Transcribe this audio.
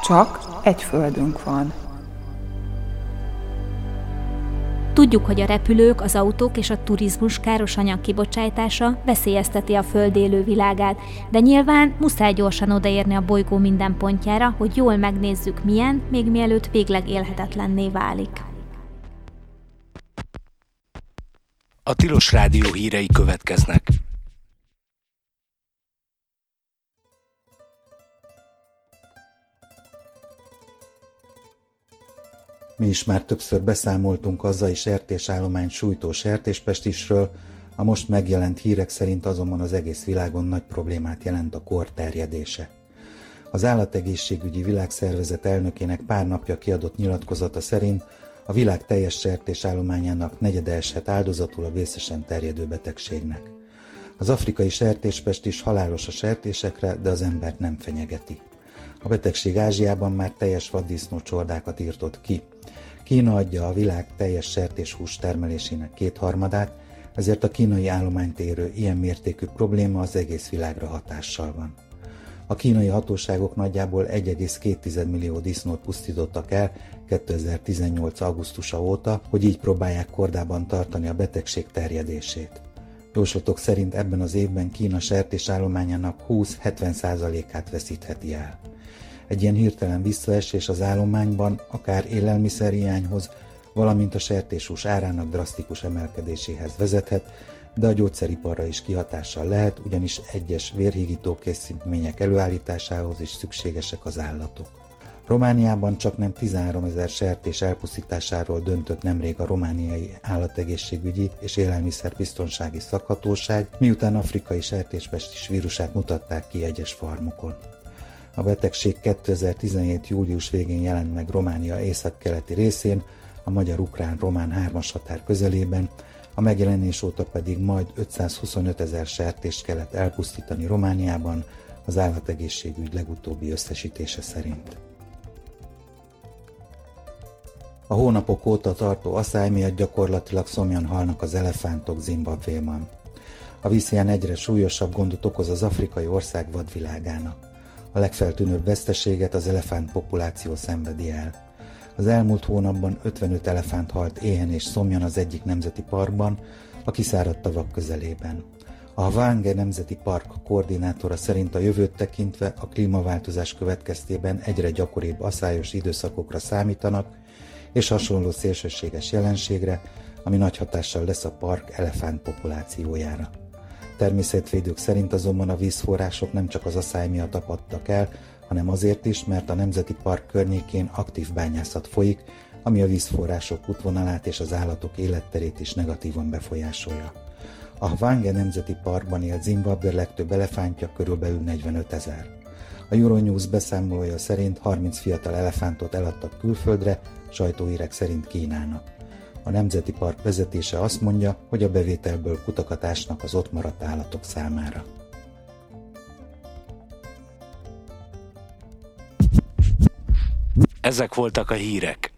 Csak egy földünk van. Tudjuk, hogy a repülők, az autók és a turizmus káros anyag kibocsátása veszélyezteti a Föld élő világát, de nyilván muszáj gyorsan odaérni a bolygó minden pontjára, hogy jól megnézzük milyen, még mielőtt végleg élhetetlenné válik. A Tilos Rádió hírei következnek. Mi is már többször beszámoltunk a zai sertésállomány sújtó sertéspestisről, a most megjelent hírek szerint azonban az egész világon nagy problémát jelent a kór terjedése. Az Állategészségügyi Világszervezet elnökének pár napja kiadott nyilatkozata szerint a világ teljes sertésállományának negyede eshet áldozatul a vészesen terjedő betegségnek. Az afrikai sertéspestis halálos a sertésekre, de az embert nem fenyegeti. A betegség Ázsiában már teljes vaddisznócsordákat írtott ki. Kína adja a világ teljes sertéshús termelésének 2/3, ezért a kínai állományt érő ilyen mértékű probléma az egész világra hatással van. A kínai hatóságok nagyjából 1,2 millió disznót pusztítottak el 2018. augusztusa óta, hogy így próbálják kordában tartani a betegség terjedését. Jóslatok szerint ebben az évben Kína sertésállományának 20-70%-át veszítheti el. Egy ilyen hirtelen visszaesés az állományban akár élelmiszerhiányhoz, valamint a sertéshús árának drasztikus emelkedéséhez vezethet, de a gyógyszeriparra is kihatással lehet, ugyanis egyes vérhígító készítmények előállításához is szükségesek az állatok. Romániában csaknem 13 000 sertés elpusztításáról döntött nemrég a romániai állategészségügyi és élelmiszerbiztonsági szakhatóság, miután afrikai sertéspestis vírusát mutatták ki egyes farmokon. A betegség 2017. július végén jelent meg Románia északkeleti részén, a magyar-ukrán-román 3-as határ közelében, a megjelenés óta pedig majd 525 000 sertést kellett elpusztítani Romániában, az állategészségügy legutóbbi összesítése szerint. A hónapok óta tartó aszály miatt gyakorlatilag szomjan halnak az elefántok Zimbabvéban. A vízhiány egyre súlyosabb gondot okoz az afrikai ország vadvilágának. A legfeltűnőbb veszteséget az elefánt populáció szenvedi el. Az elmúlt hónapban 55 elefánt halt éhen és szomjan az egyik nemzeti parkban, a kiszáradt tavak közelében. A Hwange Nemzeti Park koordinátora szerint a jövőt tekintve a klímaváltozás következtében egyre gyakoribb aszályos időszakokra számítanak, és hasonló szélsőséges jelenségre, ami nagy hatással lesz a park elefánt populációjára. Természetvédők szerint azonban a vízforrások nem csak az aszály miatt apadtak el, hanem azért is, mert a Nemzeti Park környékén aktív bányászat folyik, ami a vízforrások útvonalát és az állatok életterét is negatívan befolyásolja. A Hwange Nemzeti Parkban élt Zimbabwe legtöbb elefántja körülbelül 45 000. A Euronews beszámolója szerint 30 fiatal elefántot eladtak külföldre, sajtóhírek szerint Kínának. A Nemzeti Park vezetése azt mondja, hogy a bevételből kutakat ásnak az ott maradt állatok számára. Ezek voltak a hírek.